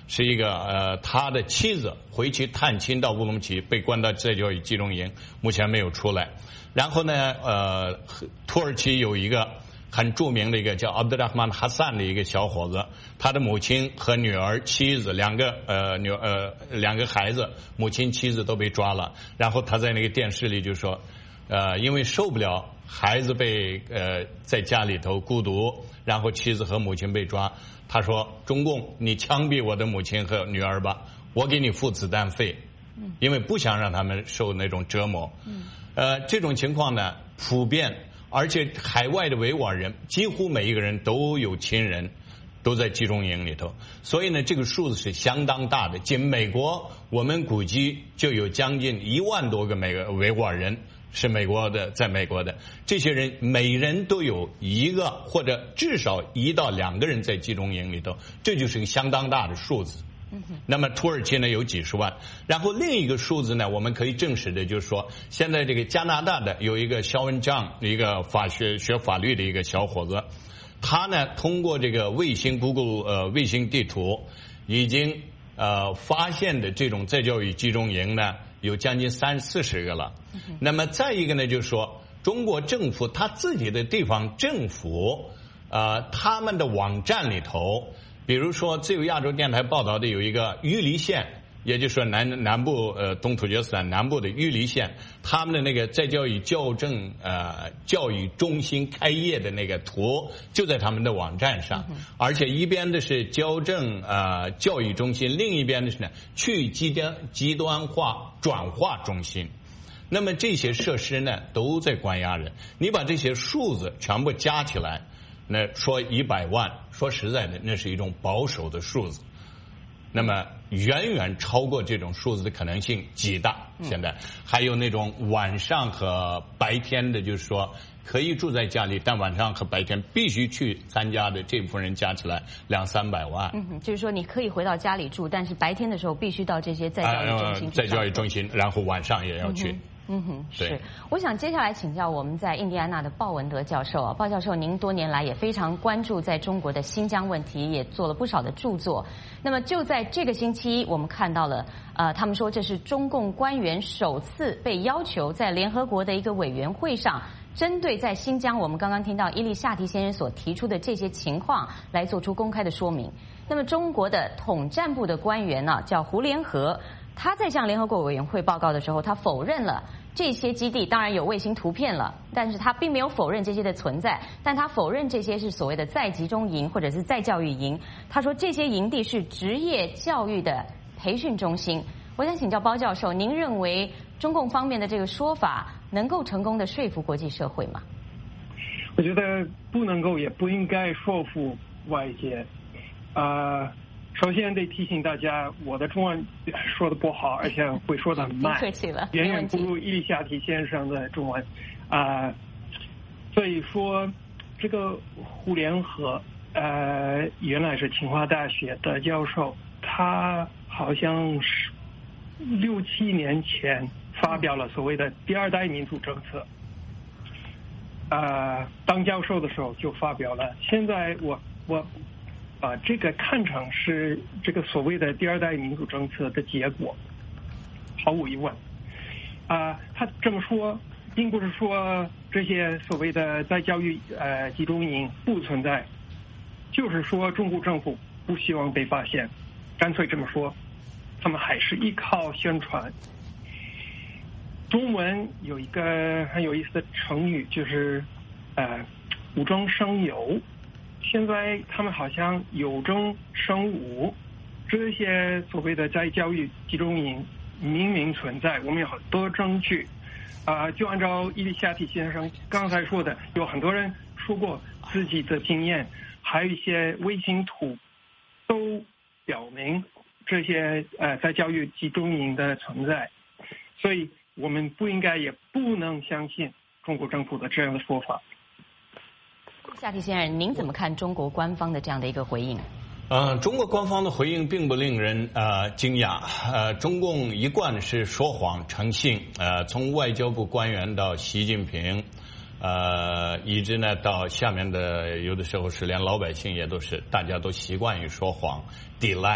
是一个呃他的妻子回去探亲到乌鲁木齐，被关到再教育集中营，目前没有出来。然后呢，呃，土耳其有一个很著名的一个叫阿卜杜拉曼哈桑的一个小伙子，他的母亲和女儿、妻子两个呃女呃两个孩子，母亲、妻子都被抓了。然后他在那个电视里就说，呃，因为受不了孩子被呃在家里头孤独，然后妻子和母亲被抓，他说：“中共，你枪毙我的母亲和女儿吧，我给你付子弹费，因为不想让他们受那种折磨。”呃，这种情况呢普遍。而且海外的维吾尔人几乎每一个人都有亲人都在集中营里头，所以呢这个数字是相当大的。仅美国我们估计就有将近一万多个美维吾尔人是美国的，在美国的，这些人每人都有一个或者至少一到两个人在集中营里头，这就是个相当大的数字。那么土耳其呢有几十万，然后另一个数字呢，我们可以证实的就是说，现在这个加拿大的有一个肖文章，一个法学学法律的一个小伙子，他呢通过这个卫星 Google 呃卫星地图，已经呃发现的这种再教育集中营呢有将近三四十个了。那么再一个呢，就是说中国政府他自己的地方政府呃他们的网站里头。比如说，自由亚洲电台报道的有一个玉梨县，也就是说南南部呃东突厥斯坦南部的玉梨县，他们的那个再教育校正呃教育中心开业的那个图就在他们的网站上，而且一边的是校正呃教育中心，另一边的是呢去极端极端化转化中心。那么这些设施呢都在关押人，你把这些数字全部加起来。那说一百万，说实在的，那是一种保守的数字，那么远远超过这种数字的可能性极大。现在还有那种晚上和白天的，就是说可以住在家里，但晚上和白天必须去参加的这部分人加起来两三百万。 嗯，就是说你可以回到家里住，但是白天的时候必须到这些再教育中心去、呃。 再教育中心，然后晚上也要去。嗯嗯哼，是。我想接下来请教我们在印第安纳的鲍文德教授啊，鲍教授，您多年来也非常关注在中国的新疆问题，也做了不少的著作。那么就在这个星期，我们看到了，呃，他们说这是中共官员首次被要求在联合国的一个委员会上，针对在新疆我们刚刚听到伊利夏提先生所提出的这些情况来做出公开的说明。那么中国的统战部的官员呢、啊，叫胡连河。他在向联合国委员会报告的时候，他否认了这些基地，当然有卫星图片了，但是他并没有否认这些的存在，但他否认这些是所谓的再集中营或者是再教育营。他说这些营地是职业教育的培训中心。我想请教包教授，您认为中共方面的这个说法能够成功的说服国际社会吗？ 我觉得不能够，也不应该说服外界。啊、呃。首先得提醒大家，我的中文说的不好，而且会说的很慢， 客气了， 远远不如伊利夏提先生的中文啊、呃。所以说，这个胡连河呃原来是清华大学的教授，他好像是六七年前发表了所谓的第二代民主政策。呃，当教授的时候就发表了，现在我我。把、呃、这个看成是这个所谓的第二代民主政策的结果，毫无疑问。啊、呃，他这么说，并不是说这些所谓的再教育呃集中营不存在，就是说中国政府不希望被发现，干脆这么说，他们还是依靠宣传。中文有一个很有意思的成语，就是呃无中生有。现在他们好像有中生武，这些所谓的在教育集中营明明存在，我们有很多证据。啊、呃，就按照伊利夏提先生刚才说的，有很多人说过自己的经验，还有一些卫星图都表明这些呃在教育集中营的存在，所以我们不应该也不能相信中国政府的这样的说法。 夏提先生，您怎么看中国官方的这样的一个回应？ 呃，中国官方的回应并不令人呃惊讶。呃，中共一贯是说谎成性。呃，从外交部官员到习近平，呃，一直呢到下面的有的时候是连老百姓也都是，大家都习惯于说谎、抵赖。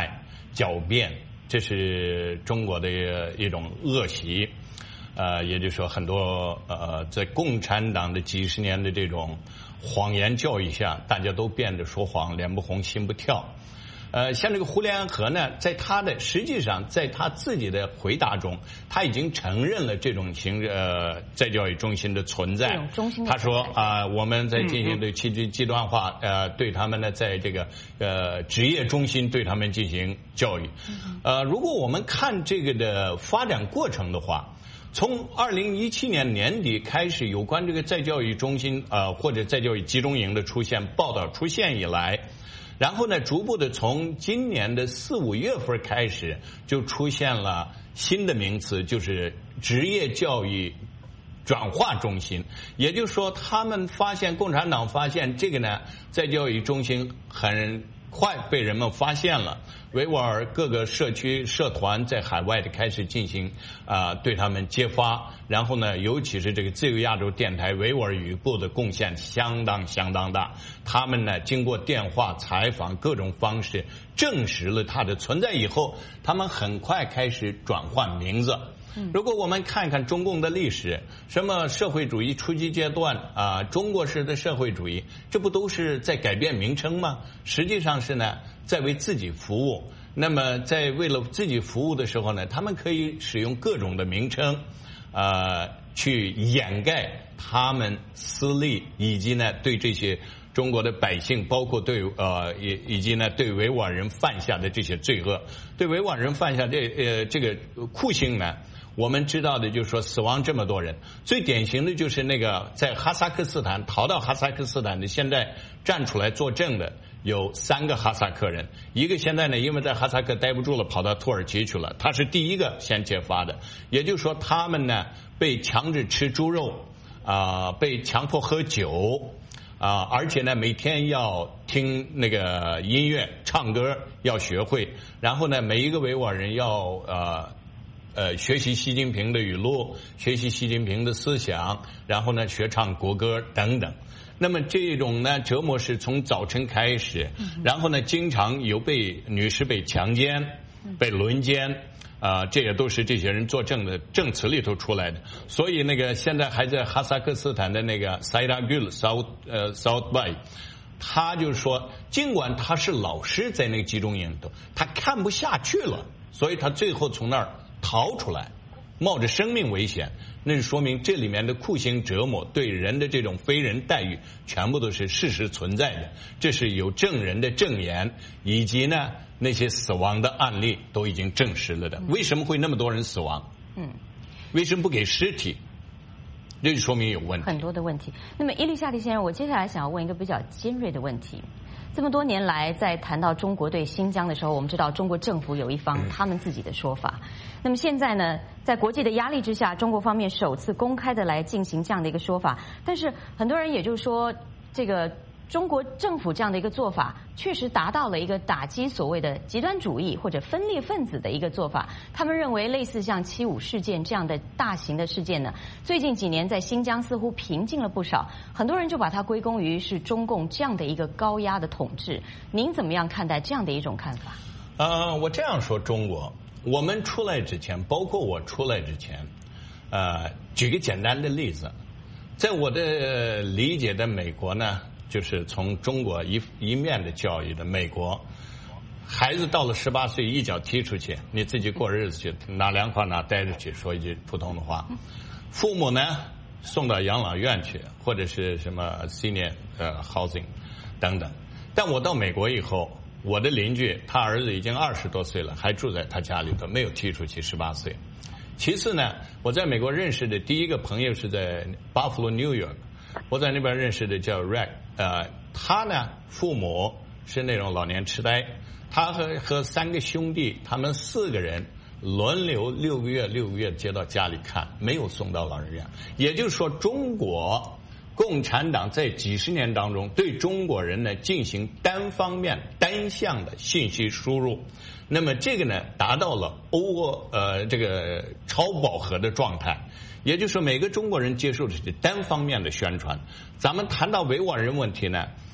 狡辩，这是中国的一种恶习。呃，也就是说，很多呃，在共产党的几十年的这种谎言教育下，大家都变得说谎，脸不红心不跳。呃，像这个胡连河呢，在他的实际上，在他自己的回答中，他已经承认了这种型呃再教育中心的存在。他说啊、呃，我们在进行对极极端化，呃，对他们呢，在这个呃职业中心对他们进行教育。呃，如果我们看这个的发展过程的话，从二零一七年年底开始，有关这个再教育中心呃或者再教育集中营的出现报道出现以来。然后呢，逐步的从今年的四五月份开始，就出现了新的名词，就是职业教育转化中心。也就是说，他们发现，共产党发现这个呢，再教育中心很快被人们发现了。维吾尔各个社区社团在海外的开始进行啊、呃、对他们揭发，然后呢，尤其是这个自由亚洲电台维吾尔语部的贡献相当相当大。他们呢，经过电话采访各种方式证实了它的存在以后，他们很快开始转换名字。如果我们看看中共的历史，什么社会主义初级阶段啊，中国式的社会主义，这不都是在改变名称吗？实际上是呢，在为自己服务。那么在为了自己服务的时候呢，他们可以使用各种的名称，呃，去掩盖他们私利，以及呢对这些中国的百姓，包括对呃以以及呢对维吾尔人犯下的这些罪恶，对维吾尔人犯下这呃这个酷刑呢。我们知道的就是说死亡这么多人，最典型的就是那个在哈萨克斯坦逃到哈萨克斯坦的，现在站出来作证的有三个哈萨克人，一个现在呢因为在哈萨克待不住了，跑到土耳其去了，他是第一个先揭发的。也就是说，他们呢被强制吃猪肉啊、呃，被强迫喝酒啊、呃，而且呢每天要听那个音乐唱歌要学会，然后呢每一个维吾尔人要呃。呃，学习习近平的语录，学习习近平的思想，然后呢，学唱国歌等等。那么这种呢折磨是从早晨开始，然后呢，经常有被女士被强奸、被轮奸，啊、呃，这也都是这些人作证的证词里头出来的。所以那个现在还在哈萨克斯坦的那个 Saidagul South 呃 South Bay。他就说，尽管他是老师，在那个集中营里头，他看不下去了，所以他最后从那儿逃出来，冒着生命危险，那就说明这里面的酷刑折磨对人的这种非人待遇全部都是事实存在的，这是有证人的证言，以及呢那些死亡的案例都已经证实了的。为什么会那么多人死亡？嗯，为什么不给尸体？这就说明有问题， 很多的问题。那么伊丽莎蒂先生，我接下来想要问一个比较尖锐的问题。这么多年来，在谈到中国对新疆的时候，我们知道中国政府有一方他们自己的说法。那么现在呢，在国际的压力之下，中国方面首次公开的来进行这样的一个说法。但是很多人也就是说，这个中国政府这样的一个做法，确实达到了一个打击所谓的极端主义或者分裂分子的一个做法。他们认为，类似像七五事件这样的大型的事件呢，最近几年在新疆似乎平静了不少。很多人就把它归功于是中共这样的一个高压的统治。您怎么样看待这样的一种看法？ 呃，我这样说，中国，我们出来之前，包括我出来之前，呃，举个简单的例子，在我的理解的美国呢。就是从中国一一面的教育的美国，孩子到了十八岁一脚踢出去，你自己过日子去，拿粮花拿待着去，说一句普通的话。父母呢送到养老院去，或者是什么 senior 呃 housing 等等。但我到美国以后，我的邻居他儿子已经二十多岁了，还住在他家里头，没有踢出去，十八岁。其次呢，我在美国认识的第一个朋友是在 Buffalo New York。我在那边认识的叫 Rack， 呃，他呢父母是那种老年痴呆，他和和三个兄弟，他们四个人轮流六个月六个月接到家里看，没有送到老人院。也就是说，中国共产党在几十年当中对中国人呢进行单方面单向的信息输入，那么这个呢达到了欧呃这个超饱和的状态。也就是说，每个中国人接受的是单方面的宣传。咱们谈到维吾尔人问题呢，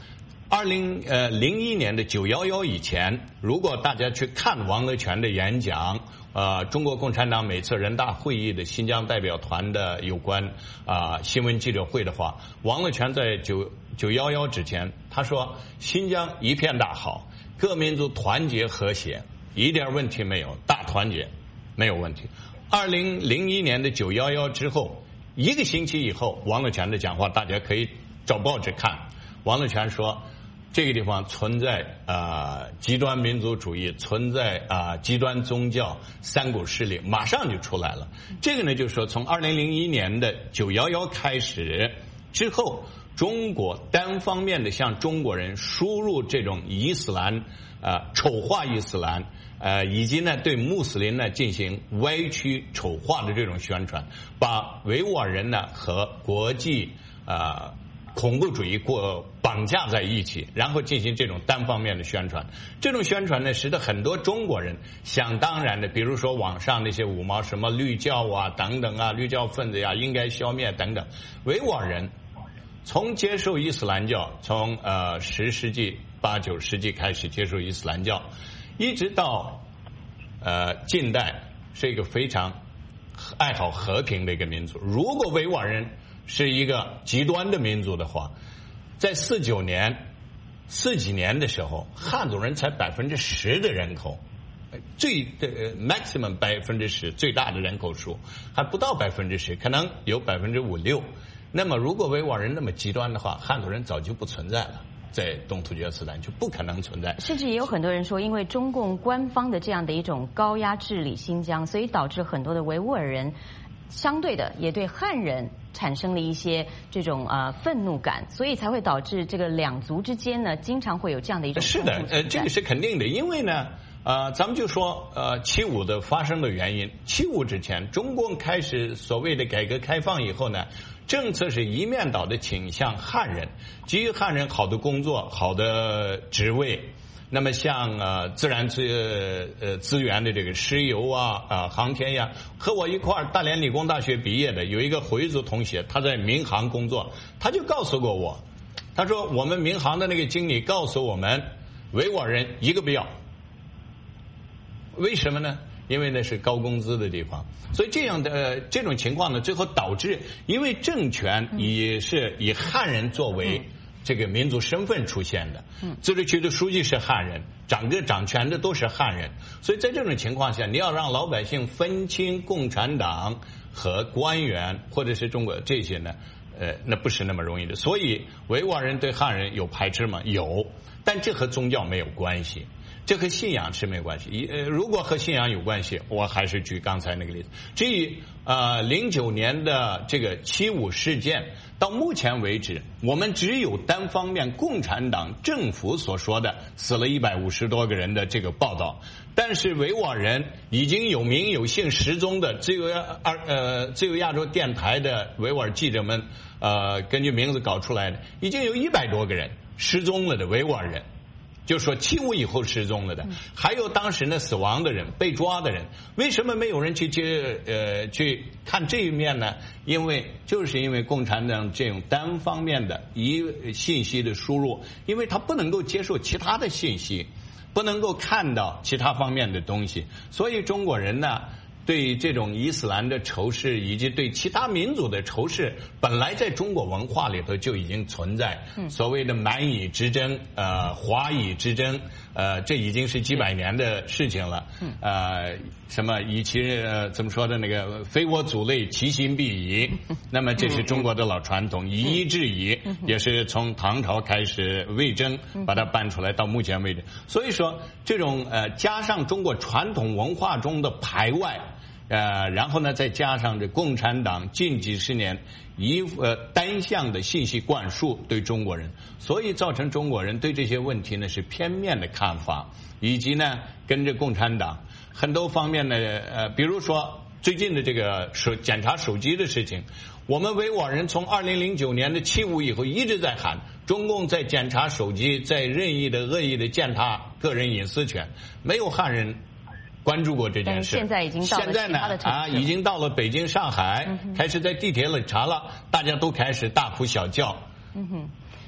二零呃零一年的九幺幺以前，如果大家去看王乐泉的演讲，呃，中国共产党每次人大会议的新疆代表团的有关啊、呃、新闻记者会的话，王乐泉在九九幺幺之前，他说新疆一片大好，各民族团结和谐，一点问题没有，大团结没有问题。二零零一年的九幺幺之后，一个星期以后，王乐泉的讲话大家可以找报纸看。王乐泉说，这个地方存在啊、呃、极端民族主义，存在啊、呃、极端宗教，三股势力马上就出来了。这个呢，就是说从二零零一年的九幺幺开始之后，中国单方面的向中国人输入这种伊斯兰啊、呃、丑化伊斯兰。呃，以及呢，对穆斯林呢进行歪曲丑化的这种宣传，把维吾尔人呢和国际呃恐怖主义过绑架在一起，然后进行这种单方面的宣传。这种宣传呢，使得很多中国人想当然的，比如说网上那些五毛什么绿教啊等等啊，绿教分子呀、啊、应该消灭等等，维吾尔人从接受伊斯兰教，从呃十世纪八九世纪开始接受伊斯兰教。一直到呃近代，是一个非常爱好和平的一个民族。如果维吾尔人是一个极端的民族的话，在四九年、四几年的时候，汉族人才百分之十的人口，最的 maximum 百分之十最大的人口数还不到百分之十，可能有百分之五六。那么，如果维吾尔人那么极端的话，汉族人早就不存在了。在东突厥斯坦就不可能存在， 甚至也有很多人说，因为中共官方的这样的一种高压治理新疆，所以导致很多的维吾尔人相对的也对汉人产生了一些这种呃愤怒感，所以才会导致这个两族之间呢，经常会有这样的一种是的，呃，这个是肯定的，因为呢，呃，咱们就说呃七五的发生的原因，七五之前，中共开始所谓的改革开放以后呢。政策是一面倒的倾向汉人，给予汉人好的工作、好的职位。那么像呃自然资呃资源的这个石油啊啊、呃、航天呀，和我一块儿大连理工大学毕业的有一个回族同学，他在民航工作，他就告诉过我，他说我们民航的那个经理告诉我们，维吾尔人一个不要，为什么呢？因为那是高工资的地方，所以这样的、呃、这种情况呢，最后导致，因为政权也是以汉人作为这个民族身份出现的，自治区的书记是汉人，掌个掌权的都是汉人，所以在这种情况下，你要让老百姓分清共产党和官员或者是中国这些呢，呃，那不是那么容易的。所以维吾尔人对汉人有排斥吗？有，但这和宗教没有关系。这和信仰是没有关系。呃，如果和信仰有关系，我还是举刚才那个例子。至于呃零九年的这个七五事件，到目前为止，我们只有单方面共产党政府所说的死了一百五十多个人的这个报道，但是维吾尔人已经有名有姓失踪的，自由二呃自由亚洲电台的维吾尔记者们呃根据名字搞出来的，已经有一百多个人失踪了的维吾尔人。就说七五以后失踪了的，还有当时呢死亡的人、被抓的人，为什么没有人去接呃去看这一面呢？因为就是因为共产党这种单方面的一信息的输入，因为他不能够接受其他的信息，不能够看到其他方面的东西，所以中国人呢。对这种伊斯兰的仇视以及对其他民族的仇视，本来在中国文化里头就已经存在。嗯、所谓的蛮夷之争、呃华夷之争，呃，这已经是几百年的事情了。嗯、呃，什么以其呃怎么说的那个非我族类，其心必夷。那么这是中国的老传统，夷夷制夷，也是从唐朝开始魏征把它搬出来，到目前为止。所以说，这种呃加上中国传统文化中的排外。呃，然后呢，再加上这共产党近几十年一呃单向的信息灌输对中国人，所以造成中国人对这些问题呢是片面的看法，以及呢跟着共产党很多方面呢，呃，比如说最近的这个手检查手机的事情，我们维吾尔人从二零零九年的七五以后一直在喊，中共在检查手机，在任意的恶意的践踏个人隐私权，没有汉人。关注过这件事， 现在已经到了现在呢啊，已经到了北京、上海，嗯、开始在地铁里查了，大家都开始大呼小叫。 嗯哼。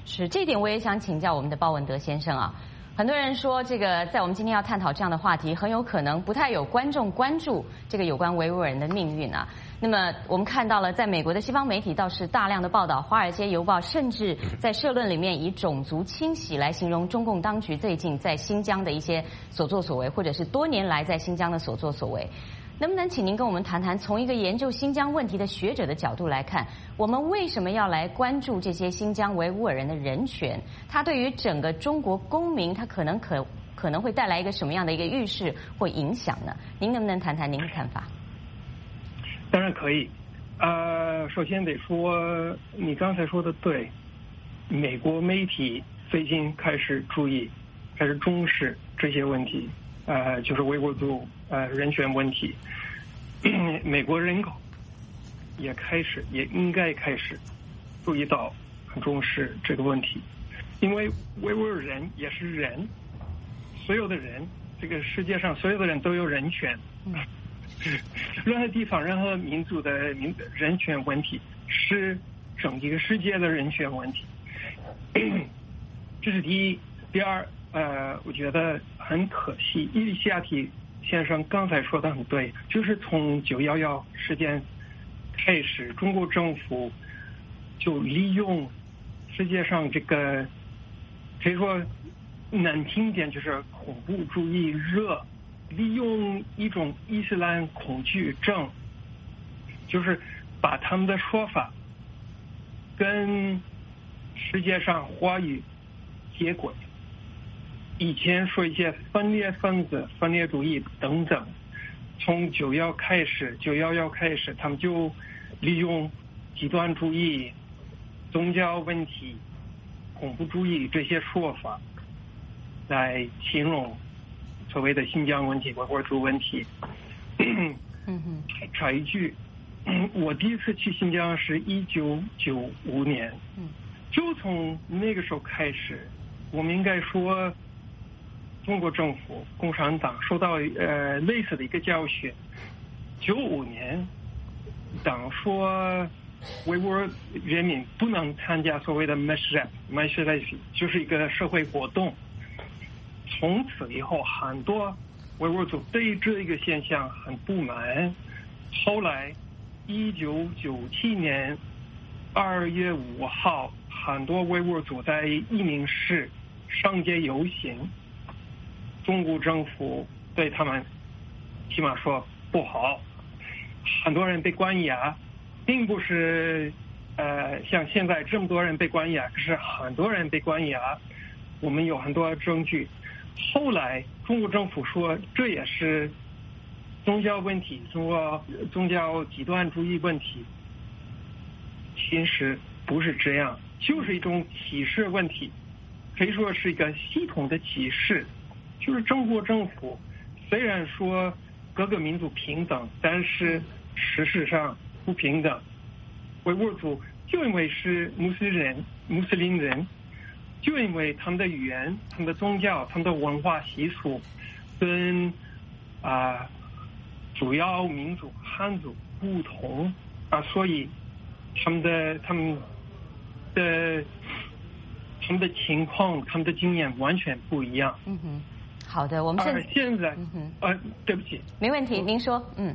是，这点我也想请教我们的鲍文德先生啊。很多人说，这个在我们今天要探讨这样的话题，很有可能不太有观众关注这个有关维吾尔人的命运啊。那么我们看到了，在美国的西方媒体倒是大量的报道，《华尔街邮报》甚至在社论里面以种族清洗来形容中共当局最近在新疆的一些所作所为，或者是多年来在新疆的所作所为。能不能请您跟我们谈谈，从一个研究新疆问题的学者的角度来看，我们为什么要来关注这些新疆维吾尔人的人权？它对于整个中国公民，它可能可可能会带来一个什么样的一个预示或影响呢？您能不能谈谈您的看法？ 当然可以。呃，首先得说，你刚才说的对，美国媒体最近开始注意，开始重视这些问题，呃，就是维吾尔族呃人权问题。美国人口也开始，也应该开始注意到，很重视这个问题，因为维吾尔人也是人，所有的人，这个世界上所有的人都有人权。任何地方、任何民族的民人权问题是整个世界的人权问题。这是第一。第二，呃，我觉得很可惜，伊丽夏提先生刚才说的很对，就是从九一一事件开始，中国政府就利用世界上这个可以说难听点就是恐怖主义热，利用一种伊斯兰恐惧症，就是把他们的说法跟世界上话语接轨。以前说一些分裂分子、分裂主义等等，从九一开始，九一一开始，他们就利用极端主义、宗教问题、恐怖主义这些说法来形容所谓的新疆问题、维吾尔族问题。嗯哼，插一句，我第一次去新疆是一九九五年，就从那个时候开始，我们应该说，中国政府、共产党受到呃类似的一个教训。九五年，党说维吾尔人民不能参加所谓的 mashrat，mashrat 就是一个社会活动。从此以后，很多维吾尔族对这一个现象很不满。后来，一九九七年二月五号，很多维吾尔族在伊宁市上街游行。中国政府对他们起码说不好，很多人被关押，并不是呃像现在这么多人被关押，可是很多人被关押，我们有很多证据。后来中国政府说这也是宗教问题，中国宗教极端主义问题，其实不是这样，就是一种歧视问题，可以说是一个系统的歧视。就是中国政府虽然说各个民族平等，但是事实上不平等。维吾尔族就因为是穆斯林人，穆斯林人，就因为他们的语言、他们的宗教、他们的文化习俗跟啊、呃、主要民族汉族不同啊，所以他们的他们的他们的情况、他们的经验完全不一样。 嗯哼。好的，我们现在、 呃、现在， 嗯哼， 呃，对不起， 没问题，您说，嗯，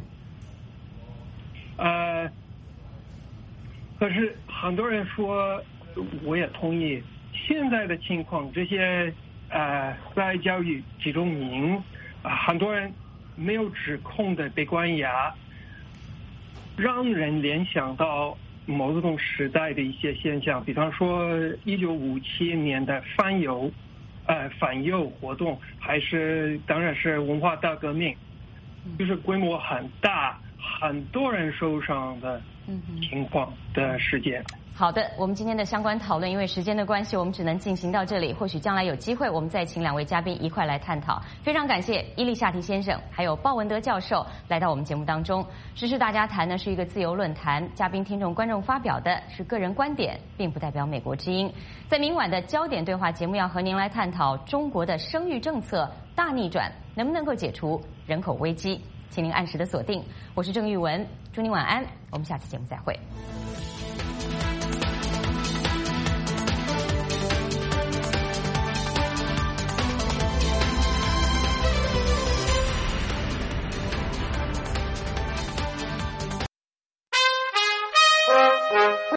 呃，可是很多人说，我也同意，现在的情况，这些呃在教育集中营，啊、呃，很多人没有指控的被关押，让人联想到某种时代的一些现象，比方说一九五七年的反犹。呃，反右活动还是当然是文化大革命，就是规模很大，很多人受伤的情况的事件。 好的，我们今天的相关讨论，因为时间的关系，我们只能进行到这里。或许将来有机会，我们再请两位嘉宾一块来探讨。非常感谢伊丽夏提先生，还有鲍文德教授来到我们节目当中。时事大家谈呢是一个自由论坛，嘉宾、听众、观众发表的是个人观点，并不代表美国之音。在明晚的焦点对话节目，要和您来探讨中国的生育政策大逆转，能不能够解除人口危机？请您按时的锁定。我是郑玉文，祝您晚安，我们下次节目再会。